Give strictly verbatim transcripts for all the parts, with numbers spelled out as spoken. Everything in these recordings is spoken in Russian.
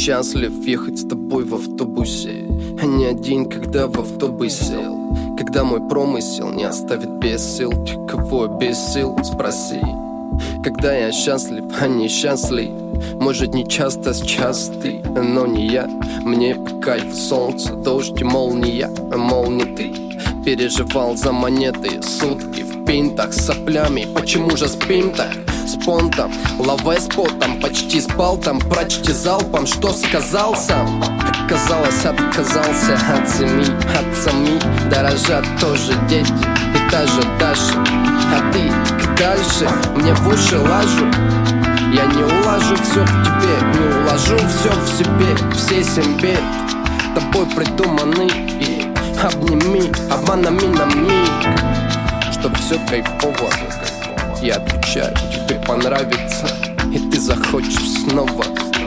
счастлив ехать с тобой в автобусе, а не один, когда в автобусе. Когда мой промысел не оставит без сил, ты кого без сил, спроси. Когда я счастлив, а не счастлив, может не часто с частой, но не я. Мне по кайфу солнце, дождь и молния, мол не ты. Переживал за монеты сутки в пинтах с соплями. Почему же спим так? С понтом, лаве с потом, почти спал там, прочти залпом, что сказал сам. Оказалось, отказался от семьи, от сами дорожат тоже дети и та же Даша. А ты так дальше мне в уши лажу. Я не улажу все в тебе, не уложу все в себе. Все семь бед тобой придуманы, и обними обманами на миг, что все кайфово. Я отвечаю, тебе понравится, и ты захочешь снова.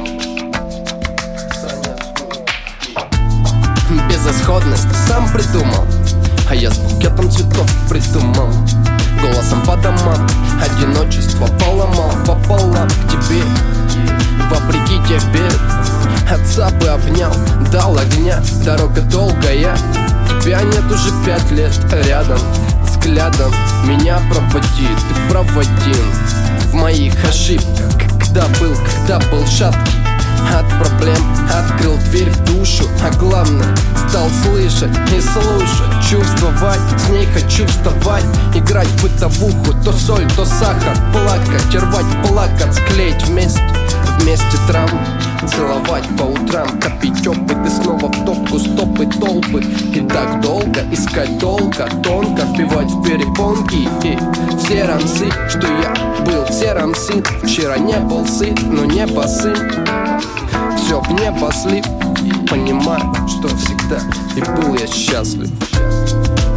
Безысходность сам придумал, а я с букетом цветов придумал. Голосом по домам одиночество поломал пополам к тебе. Вопреки тебе отца бы обнял, дал огня. Дорога долгая, тебя нет уже пять лет рядом. Взглядом меня проводи, ты проводил в моих ошибках. Когда был, когда был шаткий от проблем, открыл дверь в душу, а главное, стал слышать и слушать, чувствовать, с ней хочу вставать, играть в бытовуху, то соль, то сахар, плакать, рвать, плакать, склеить вместе, вместе травмы, целовать по утрам, копить опыт и снова в топку стопы толпы. И так долго, искать долго, тонко, вбивать в перепонки. И все рамсы, что я был в сером сын, вчера не был сыт, но не сын. Все в небо слив, понимаю, что всегда и был я счастлив.